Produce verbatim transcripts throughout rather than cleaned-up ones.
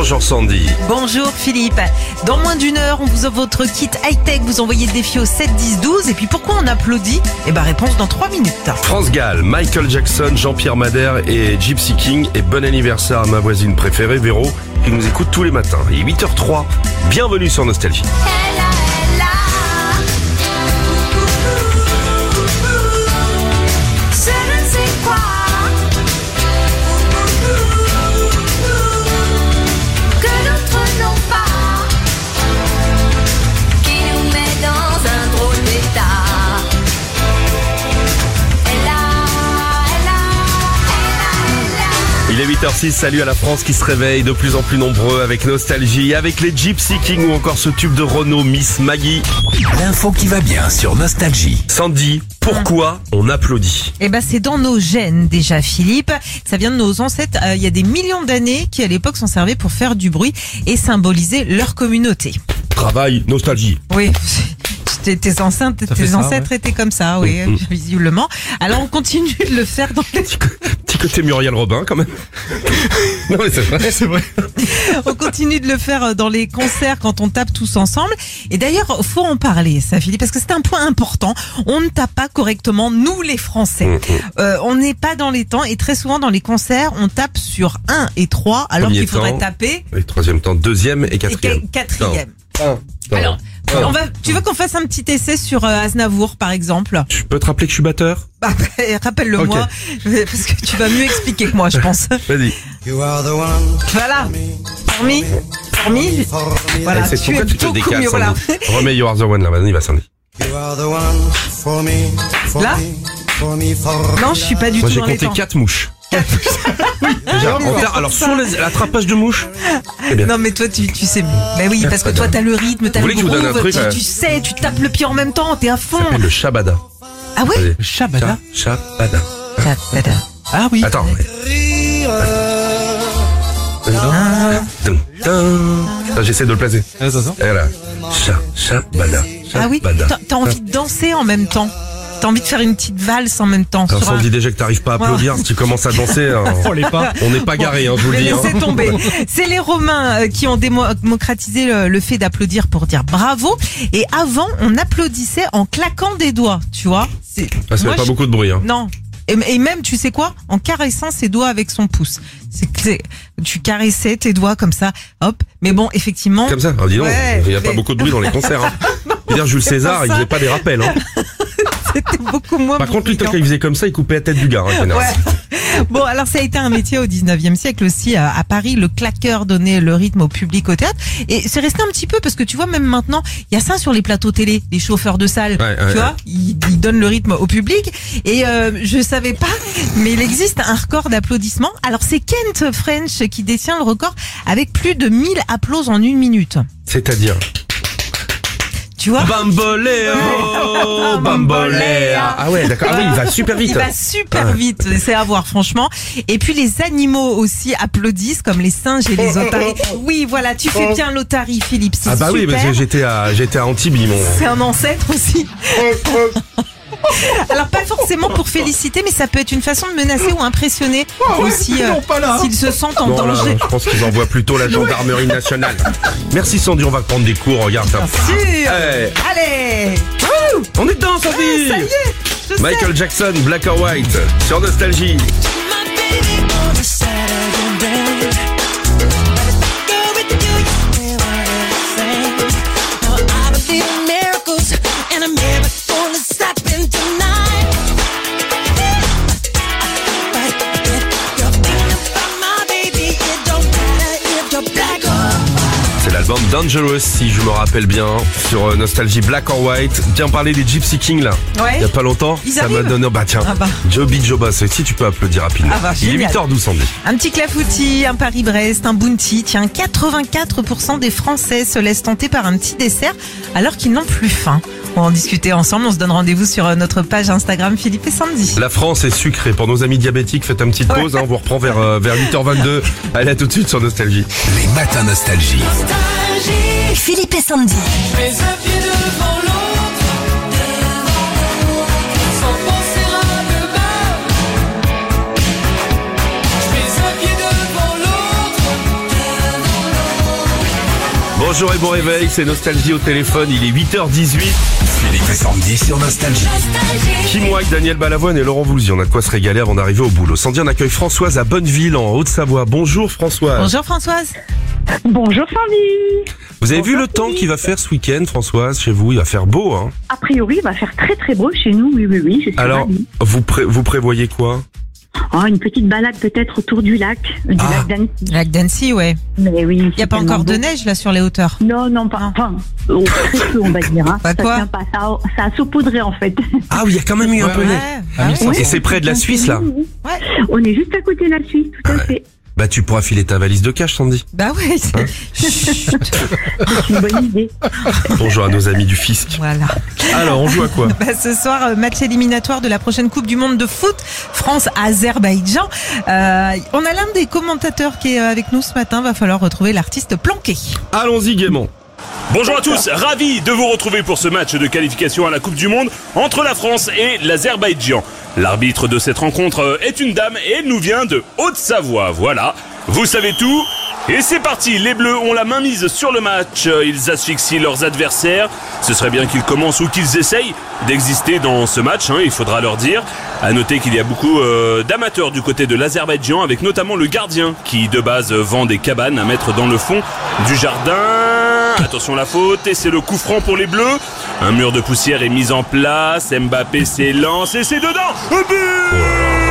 Bonjour Sandy. Bonjour Philippe. Dans moins d'une heure, on vous offre votre kit high-tech. Vous envoyez le défi au sept dix douze. Et puis pourquoi on applaudit ? Eh ben réponse dans trois minutes. France Gall, Michael Jackson, Jean-Pierre Madère et Gypsy King. Et bon anniversaire à ma voisine préférée, Véro, qui nous écoute tous les matins. Il est huit heures zéro trois. Bienvenue sur Nostalgie. Il est huit heures six, salut à la France qui se réveille de plus en plus nombreux avec Nostalgie, avec les Gypsy King ou encore ce tube de Renault, Miss Maggie. L'info qui va bien sur Nostalgie. Sandy, pourquoi on applaudit ? Eh ben c'est dans nos gènes déjà Philippe. Ça vient de nos ancêtres. Euh, il y a des millions d'années qui à l'époque s'en servaient pour faire du bruit et symboliser leur communauté. Travail, nostalgie. Oui. Tes, tes ancêtres, tes ça, ancêtres ouais. étaient comme ça, oui, Mmh. visiblement. Alors on continue de le faire dans les... Petit côté Muriel Robin quand même. Non mais c'est vrai. C'est vrai. on continue de le faire dans les concerts quand on tape tous ensemble. Et d'ailleurs, faut en parler, ça, Philippe, parce que c'est un point important. On ne tape pas correctement, nous les Français. Mmh. Euh, on n'est pas dans les temps et très souvent dans les concerts, on tape sur un et trois alors Premier qu'il faudrait temps. taper Et troisième temps, deuxième et et quatrième. qua- quatrième. Un, un, Alors, un. on va, tu veux qu'on fasse un petit essai sur euh, Aznavour, par exemple ? Tu peux te rappeler que je suis batteur ? Bah, bah, rappelle-le-moi, parce que tu vas mieux expliquer que moi, je pense. Vas-y. Voilà. Formi, Formi, voilà. Eh, c'est tu pourquoi es tu te beaucoup décales, mieux, voilà. Sandy. Remets You Are The One là, vas-y, va Sandy. Là ? Non, je suis pas du Moi tout j'ai dans les compté temps. quatre mouches. Déjà, mais en c'est ter- pour alors ça. sur les- l'attrapage de mouches, c'est bien. Non mais toi tu, tu sais, bah oui parce que toi t'as le rythme, t'as Vous le voulez que je vous donne un groove, truc, tu, ouais. tu sais, tu tapes le pied en même temps, t'es à fond. Ça s'appelle le Shabada. Ah ouais. Vas-y. Shabada. Cha- Shabada. Shabada. Ah oui. Attends. ouais. Dun, dun. Ah, J'essaie de le placer. Attention. Et voilà. Cha- Shabada. Ah oui. Shabada. T'as, t'as envie de danser en même temps. T'as envie de faire une petite valse en même temps. Alors, sur un- Sandy, déjà que t'arrives pas à applaudir, si tu commences à danser, hein, On l'est pas. on n'est pas garé, hein, je vous le Mais dis. hein. laissez tomber. C'est les Romains euh, qui ont démo- démocratisé le, le fait d'applaudir pour dire bravo. Et avant, on applaudissait en claquant des doigts, tu vois. C'est, Ah, ça moi, fait pas je- beaucoup de bruit. Hein. Non. Et, et même, tu sais quoi ? En caressant ses doigts avec son pouce. C'est que c'est- tu caressais tes doigts comme ça, hop. Mais bon, effectivement. Comme ça, alors, dis donc, Ouais, il n'y a pas mais- beaucoup de bruit dans les concerts. Hein. Je veux dire, Jules c'est César, pas il ça. faisait pas des rappels. Hein. C'était beaucoup moins. Par contre, lui, bruyant. quand il faisait comme ça, il coupait la tête du gars. Hein, connard. Ouais. Bon, alors ça a été un métier au dix-neuvième siècle aussi à, à Paris. Le claqueur donnait le rythme au public au théâtre. Et c'est resté un petit peu parce que tu vois, même maintenant, il y a ça sur les plateaux télé, les chauffeurs de salle. Ouais, ouais, tu ouais. vois, ils, ils donnent le rythme au public. Et euh, je savais pas, mais il existe un record d'applaudissements. Alors c'est Kent French qui détient le record avec plus de mille applaudissements en une minute. C'est-à-dire Tu vois? Bamboléo, bamboléa. Ah ouais, d'accord. Ah oui, il va super vite. Il va super Ouais. vite, c'est à voir franchement. Et puis les animaux aussi applaudissent, comme les singes et les otaries. Oui, voilà, tu fais bien l'otarie, Philippe. C'est Ah bah oui, super. parce que j'étais à, j'étais à Antibes, mon. C'est un ancêtre aussi. Alors pas forcément pour féliciter, mais ça peut être une façon de menacer ou impressionner aussi euh, s'ils se sentent en Non, là, danger. je pense qu'ils envoient plutôt la gendarmerie nationale. Merci Sandy, on va prendre des cours, regarde ça. Sûr. Eh, Allez, on est dedans, Sandy. ça y est, je sais. Michael Jackson, Black or White, sur Nostalgie. C'est l'album Dangerous, si je me rappelle bien, sur euh, Nostalgie, Black or White. Tiens, parler des Gypsy King là. Ouais. Il y a pas longtemps, Ils ça m'a arrivent donné. Bah tiens, Ah bah. Joby Jobas, si tu peux applaudir rapidement. Ah bah, Il est génial. huit heures douze, Sandy. Un petit clafoutis, un Paris-Brest, un Bounty. Tiens, quatre-vingt-quatre pour cent des Français se laissent tenter par un petit dessert alors qu'ils n'ont plus faim. On va en discuter ensemble. On se donne rendez-vous sur euh, notre page Instagram Philippe et Sandy. La France est sucrée. Pour nos amis diabétiques, faites une petite pause. Hein, on vous reprend vers, euh, vers huit heures vingt-deux. Allez, à tout de suite sur Nostalgie. Les matins Nostalgie. Philippe et Sandy. Mets un pied devant l'autre, sans penser à demain. Je mets un pied devant l'autre, Bonjour et bon réveil, c'est Nostalgie au téléphone, il est huit heures dix-huit. Philippe et Sandy sur Nostalgie. Kim White, Daniel Balavoine et Laurent Voulzy, on a de quoi se régaler avant d'arriver au boulot. Sandy, on accueille Françoise à Bonneville en Haute-Savoie. Bonjour Françoise. Bonjour Françoise. Bonjour Sandy. Vous avez Bonjour, vu le temps Sandy. qu'il va faire ce week-end, Françoise, chez vous? Il va faire beau, hein? A priori, il va faire très très beau chez nous, oui, oui, oui. Je suis Alors, ravie. vous, pré- vous prévoyez quoi? Oh, une petite balade peut-être autour du lac, du Ah. lac d'Annecy. Lac d'Annecy, ouais. Mais oui. Il n'y c'est a pas tellement encore de beau. neige là sur les hauteurs. Non, non, pas. Enfin, oh, très peu, on va dire. Hein. Pas ça quoi tient pas, ça, a- ça a saupoudré en fait. Ah oui, il y a quand même eu un peu de neige. Ah oui. Et c'est près de la Suisse, là? Oui, oui. Ouais. On est juste à côté de la Suisse, tout à fait. Bah, tu pourras filer ta valise de cash, Sandy. Bah ouais. c'est- Chut. C'est une bonne idée. Bonjour à nos amis du fisc. Voilà. Alors, on joue à quoi? Bah, ce soir, euh, match éliminatoire de la prochaine Coupe du Monde de foot, France-Azerbaïdjan. Euh, on a l'un des commentateurs qui est avec nous ce matin. Va falloir retrouver l'artiste planqué. Allons-y gaiement. Bonjour à tous, ravi de vous retrouver pour ce match de qualification à la Coupe du Monde entre la France et l'Azerbaïdjan. L'arbitre de cette rencontre est une dame et elle nous vient de Haute-Savoie, voilà. Vous savez tout. Et c'est parti, les Bleus ont la main mise sur le match, ils asphyxient leurs adversaires. Ce serait bien qu'ils commencent ou qu'ils essayent d'exister dans ce match, hein, il faudra leur dire. À noter qu'il y a beaucoup euh, d'amateurs du côté de l'Azerbaïdjan, avec notamment le gardien qui de base vend des cabanes à mettre dans le fond du jardin. Attention la faute, et c'est le coup franc pour les Bleus. Un mur de poussière est mis en place, Mbappé s'élance et c'est dedans. Un but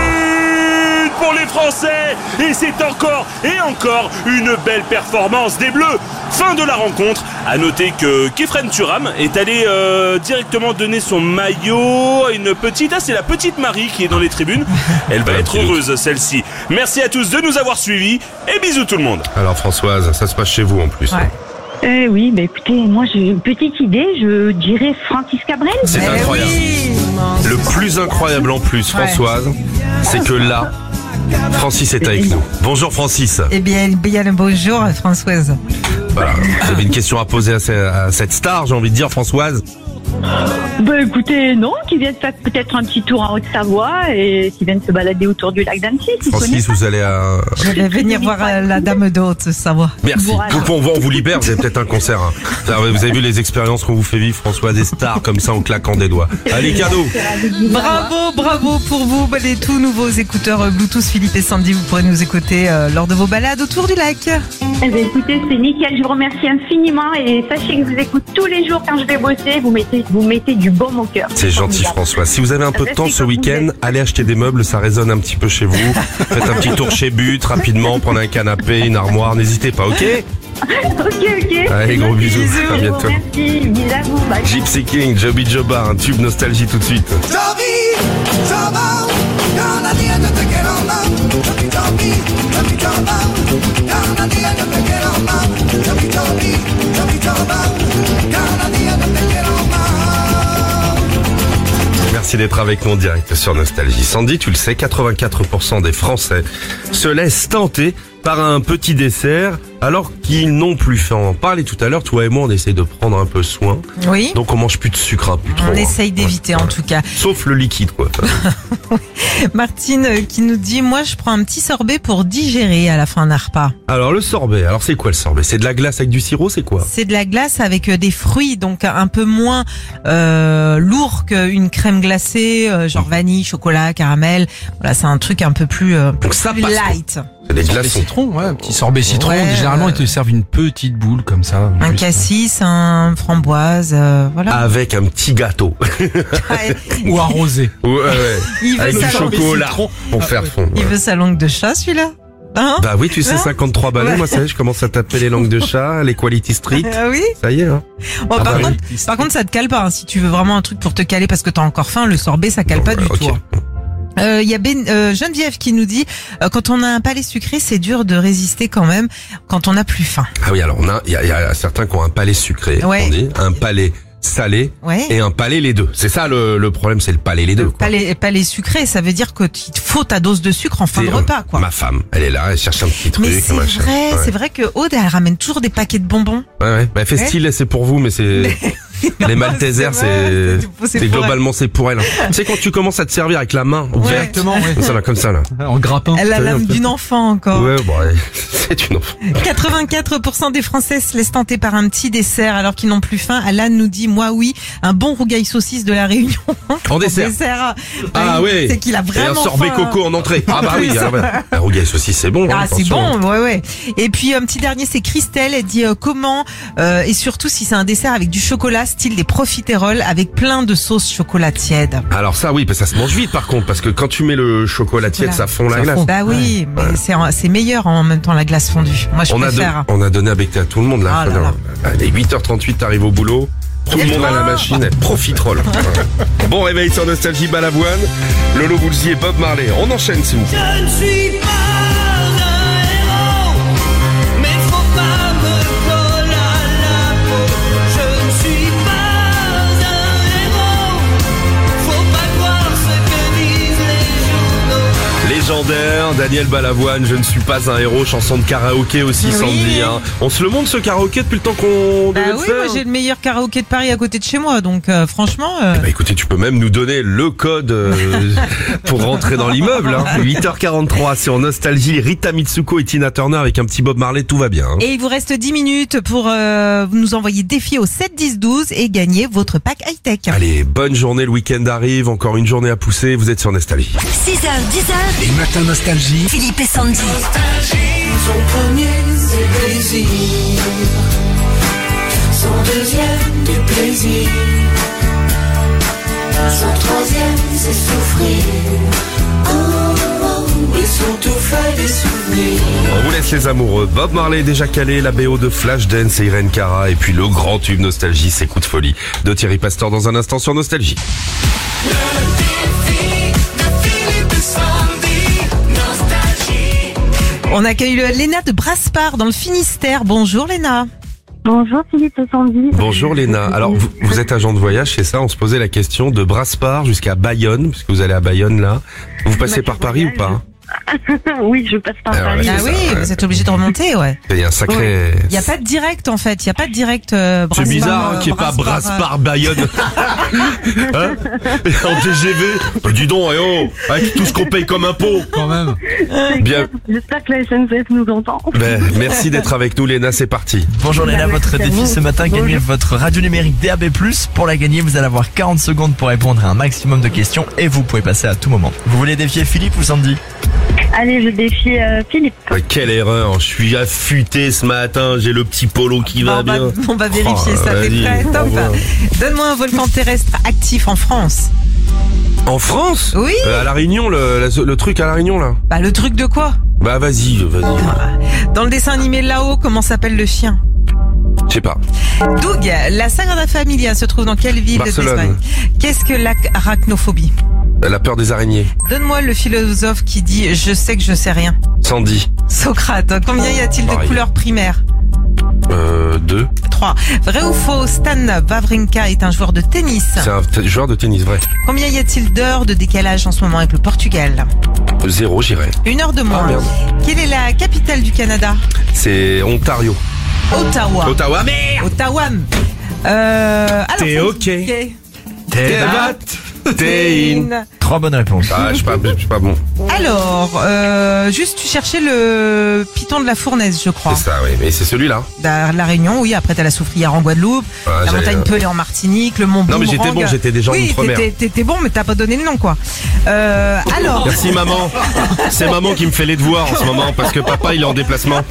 pour les Français, et c'est encore et encore une belle performance des Bleus. Fin de la rencontre. À noter que Kefren Turam est allé euh, directement donner son maillot à une petite, ah c'est la petite Marie qui est dans les tribunes. Elle va Ouais, être petit doute. heureuse celle-ci. Merci à tous de nous avoir suivis et bisous tout le monde. Alors, Françoise, ça se passe chez vous en plus. Ouais. Euh, oui, mais écoutez, moi j'ai une petite idée, je dirais Francis Cabrel. C'est Eh incroyable. oui. Le plus incroyable en plus, Ouais. Françoise, c'est que là, Francis est avec nous. Bonjour Francis. Eh bien, bien le bonjour, Françoise. Voilà. Vous avez une question à poser à ce- à cette star, j'ai envie de dire, Françoise. Bah écoutez, non, qui viennent faire peut-être un petit tour en Haute-Savoie et qui viennent se balader autour du lac d'Annecy. qui connaît Francis, pas. vous allez à... Je vais venir voir euh, la dame de Haute-Savoie. Merci. Voilà. Vous, on, va- on vous libère, vous avez peut-être un concert. Hein. Ça, Vous avez vu les expériences qu'on vous fait vivre, François, des stars comme ça en claquant des doigts. Allez, cadeau. Bravo, bravo pour vous. Bah, les tout nouveaux écouteurs euh, Bluetooth Philippe et Sandy, vous pourrez nous écouter euh, lors de vos balades autour du lac. Eh bien, écoutez, c'est nickel, je vous remercie infiniment et sachez que je vous écoute tous les jours quand je vais bosser, vous mettez, vous mettez du baume au cœur. C'est gentil, François. Si vous avez un peu de temps ce week-end, allez acheter des meubles, ça résonne un petit peu chez vous. Faites un petit tour chez But, rapidement, prenez un canapé, une armoire, n'hésitez pas, ok? Ok, ok. Allez, gros bisous, à Je bientôt. vous remercie, bisous à vous, bye. Gypsy King, Joby Joba, un tube nostalgie tout de suite. Merci d'être avec nous en direct sur Nostalgie. Sandy, tu le sais, quatre-vingt-quatre pour cent des Français se laissent tenter par un petit dessert alors qu'ils n'ont plus faim. On en parlait tout à l'heure, toi et moi on essaie de prendre un peu soin. Oui. Donc on mange plus de sucre, hein, plus trop. On hein. essaye d'éviter en Ouais. tout cas. Sauf le liquide, quoi. Martine euh, qui nous dit, moi je prends un petit sorbet pour digérer à la fin d'un repas. Alors le sorbet, alors c'est quoi le sorbet? C'est de la glace avec du sirop, c'est quoi? C'est de la glace avec euh, des fruits, donc un peu moins euh, lourd qu'une crème glacée, euh, genre vanille, chocolat, caramel. Voilà, c'est un truc un peu plus, euh, Donc ça plus passe. light. C'est des Sorbet glaçons. citron, ouais, un petit sorbet citron. Ouais, Généralement, euh, ils te servent une petite boule comme ça. Un juste. cassis, un framboise, euh, voilà. Avec un petit gâteau. Ouais. Ou arrosé. Ouais, ouais. Il veut Avec du sa langue, chocolat citron. pour faire fondre. il veut sa langue de chat, celui-là. Hein? Bah oui, tu sais, Non cinquante-trois balais, Ouais. moi ça y est, je commence à taper les langues de chat, les Quality Street. Ah oui. Ça y est, hein. Bon, Ah par, bah contre, par contre, ça te cale pas. Hein. Si tu veux vraiment un truc pour te caler parce que t'as encore faim, le sorbet, ça cale Bon, pas bah, du ok. tout. hein. Euh, Il y a ben, euh, Geneviève qui nous dit, euh, quand on a un palais sucré, c'est dur de résister quand même quand on n'a plus faim. Ah oui, alors on a, il y a, il y a certains qui ont un palais sucré, Ouais. on dit, un palais salé Ouais. et un palais les deux. C'est ça le, le problème, c'est le palais les deux. Quoi. Palais, palais sucré, ça veut dire que il te faut ta dose de sucre en fin de C'est, euh, repas, quoi. Ma femme, elle est là, elle cherche un petit truc. Mais c'est un machin. vrai, Ouais. c'est vrai que Aude, elle ramène toujours des paquets de bonbons. Ouais, ouais. Bah, fait style, c'est pour vous, mais c'est, Les Maltesers, c'est vrai, c'est, c'est- c'est c'est pour globalement c'est pour elle. Tu sais quand tu commences à te servir avec la main ouverte, Exactement, ouais. comme ça là, comme ça là. En grappin. Elle a l'âme d'une enfant encore. Ouais, bon, ouais, c'est une enfant. quatre-vingt-quatre pour cent des Français se laissent tenter par un petit dessert alors qu'ils n'ont plus faim. Alan nous dit, moi oui, un bon rougail saucisse de la Réunion. En dessert. Ah oui. oui. C'est qu'il a Et un vraiment sorbet faim. coco en entrée. Ah bah oui, ah bah, un rougail saucisse c'est bon. Ah hein, c'est attention. bon, ouais ouais. Et puis un petit dernier, c'est Christelle. Elle dit euh, comment euh, et surtout si c'est un dessert avec du chocolat, style des profiteroles avec plein de sauce chocolat tiède. Alors ça oui, parce que ça se mange vite par contre, parce que quand tu mets le chocolat tiède, ça fond la Ça glace. fond. Bah oui, mais c'est c'est meilleur en même temps la glace fondue. Moi je On a, don- préfère. on a donné à becter à tout le monde là. Ah là là. Allez, huit heures trente-huit, t'arrives au boulot. Tout le monde à la machine, profiterole. Bon réveil sur Nostalgie Balavoine, Lolo Boulzy et Bob Marley. On enchaîne s'il vous plaît. Je ne suis pas un héros, mais faut pas me coller à la peau. Je ne suis pas un héros, faut pas croire ce que disent les journaux. Légendaire, Daniel Balavoine, je ne suis pas un héros, chanson de karaoké aussi, Oui. Sandy. Hein. On se le montre ce karaoké depuis le temps qu'on Bah devait le oui, faire. moi j'ai le meilleur karaoké de Paris à côté de chez moi, donc euh, franchement. euh, Bah écoutez, tu peux même nous donner le code euh, pour rentrer dans l'immeuble. Hein. huit heures quarante-trois sur Nostalgie, Rita Mitsuko et Tina Turner avec un petit Bob Marley, tout va bien. Hein. Et il vous reste dix minutes pour euh, nous envoyer défi au sept dix douze et gagner votre pack high-tech. Allez, bonne journée, le week-end arrive, encore une journée à pousser, vous êtes sur Nostalgie. six heures, dix heures, Les matins nostalgie. Philippe et Sandy. Son premier, c'est plaisir. Son deuxième, du plaisir. Son troisième, c'est souffrir. Oh, oh, et surtout fait des souvenirs. On vous laisse les amoureux. Bob Marley déjà calé, la B O de Flashdance et Irene Cara, et puis le grand tube Nostalgie, c'est Coup de folie de Thierry Pastor dans un instant sur Nostalgie. On accueille le- Léna de Brasparts dans le Finistère. Bonjour Léna. Bonjour Philippe et Sandy. Bonjour Léna. Alors vous, vous êtes agent de voyage, c'est ça? On se posait la question de Brasparts jusqu'à Bayonne, puisque vous allez à Bayonne là. Vous passez par Paris ou pas? Oui, je passe par Ah, Paris. ouais, Ah c'est oui, ça, ouais. vous êtes obligé de remonter, ouais. Il y a un sacré... Il n'y a pas de direct en fait, il n'y a pas de direct euh, C'est Brasparts, bizarre hein, euh, qu'il n'y ait pas Brasparts, Brasparts Bayonne. Hein? En T G V. Bah, dis donc, eh oh, avec tout ce qu'on paye comme impôt. Quand même. Bien. J'espère que la S N C F nous entend. Ben, merci d'être avec nous Léna, c'est parti. Bonjour Léna, Bah, votre merci à défi vous. ce matin, gagnez Bonjour. votre radio numérique D A B plus. Pour la gagner, vous allez avoir quarante secondes pour répondre à un maximum de questions et vous pouvez passer à tout moment. Vous voulez défier Philippe ou Sandy? Allez, je défie euh, Philippe. Ouais, quelle erreur, je suis affûté ce matin, j'ai le petit polo qui Bon, va on, va, bien. on va vérifier Oh, ça, t'es vas-y, prêt? au Top. revoir. Donne-moi un volcan terrestre actif en France. En France? Oui. Euh, à La Réunion, le, la- le truc à La Réunion là. Bah le truc de quoi? Bah vas-y, vas-y. Dans le dessin animé là-haut, comment s'appelle le chien? Je sais pas. Doug, la Sagrada Familia se trouve dans quelle ville Barcelone. d'Espagne? Qu'est-ce que l'arachnophobie? La peur des araignées. Donne-moi le philosophe qui dit « Je sais que je sais rien Sandy. ». Socrate, combien y a-t-il de Pareil. couleurs primaires? Euh, deux. trois. Vrai ou faux, Stan Wawrinka est un joueur de tennis. C'est un t- joueur de tennis, vrai. Combien y a-t-il d'heures de décalage en ce moment avec le Portugal? Zéro, j'irai. Une heure de moins. Ah, merde. Quelle est la capitale du Canada? C'est Ontario. Ottawa. Ottawa, merde. Ottawa. Euh, alors, T'es ça- ok. ok. T'es bat. T'es in. Trois bonnes réponses. Ah, je suis pas, je suis pas bon. Alors, euh, juste tu cherchais le piton de la Fournaise, je crois. C'est ça, oui. Mais c'est celui-là. La, la Réunion, oui. Après, t'as la Soufrière en Guadeloupe, Ouais, la j'allais- montagne Pelée en Martinique, le Mont Non, mais Boomerang. j'étais bon, j'étais déjà en Oui, outre-mer. t'étais- t'étais bon, mais t'as pas donné le nom, quoi. Euh, alors, Merci maman. C'est maman qui me fait les devoirs en ce moment parce que papa il est en déplacement.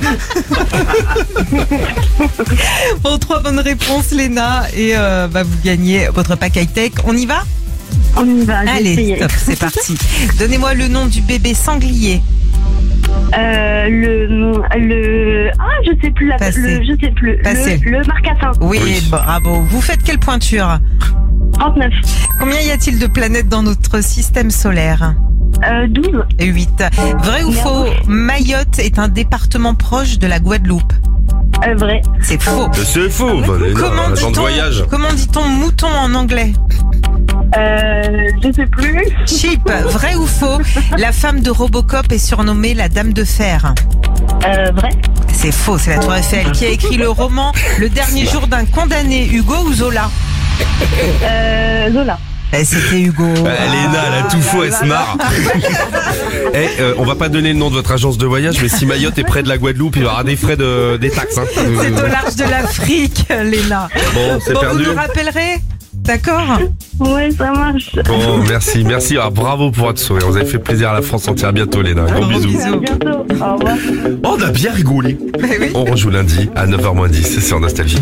bon, trois bonnes réponses, Léna, et euh, bah, vous gagnez votre pack high-tech. On y va? On y va, j'ai Allez, essayé. stop, c'est parti. Donnez-moi le nom du bébé sanglier. Euh, le, le, ah, je sais plus, la, Passé. le, je sais plus, Passé. le, le marcassin. Oui, Oui. bravo. Vous faites quelle pointure? trente-neuf. Combien y a-t-il de planètes dans notre système solaire? Euh, douze. huit. Vrai ou faux, Mayotte est un département proche de la Guadeloupe? Euh, vrai. C'est faux. C'est faux. bah, mais non, Comment un agent de dit-on voyage. comment dit-on mouton en anglais? Euh, je sais plus. Chip. Vrai ou faux, la femme de Robocop est surnommée la Dame de Fer? Euh, vrai. C'est faux, c'est la Tour Eiffel. Qui a écrit le roman Le dernier jour d'un condamné, Hugo ou Zola? Euh, Zola. Eh, c'était Hugo. Euh, Léna, elle a tout faux, elle se marre. Eh, euh, on va pas donner le nom de votre agence de voyage, mais si Mayotte est près de la Guadeloupe, il y aura des frais de, des taxes. Hein. C'est au large de l'Afrique, Léna. Bon, c'est Bon, perdu. vous nous rappellerez. D'accord. Ouais, ça marche. Bon, merci, merci. Ah, bravo pour votre sourire. Vous avez fait plaisir à la France entière. À bientôt, Léna. Gros Gros bisous. bisous. À bientôt. Au revoir. Oh, on a bien rigolé. Mais oui. On rejoue lundi à neuf heures moins dix sur Nostalgie.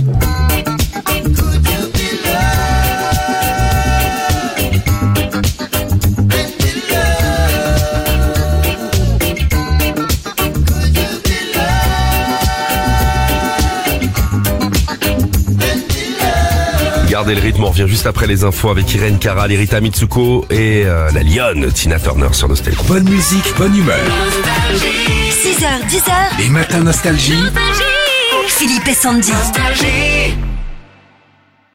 Gardez le rythme, on revient juste après les infos avec Irène Cara, Rita Mitsuko et euh, la lionne Tina Turner sur Nostalgie. Bonne musique, bonne humeur. six heures, dix heures. Les matins Nostalgie. Philippe et Sandy.